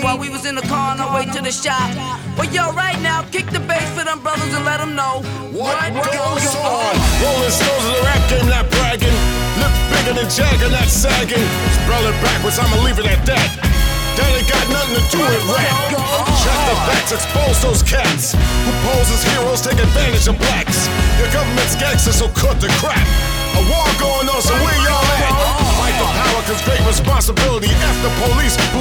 while we was in the car on our way to the shop. But yo, right now, kick the bass for them brothers and let them know what goes on. Rolling Stones of the rap game, not bragging. Lip bigger than Jagger, not sagging. Spell it backwards, I'ma leave it at that. That ain't got nothing to do with rap. Check the facts, expose those cats who pose as heroes, take advantage of blacks. Your government's gangsters, so cut the crap. A war going on, so where y'all at? Fight for power, cause great responsibility. F the police.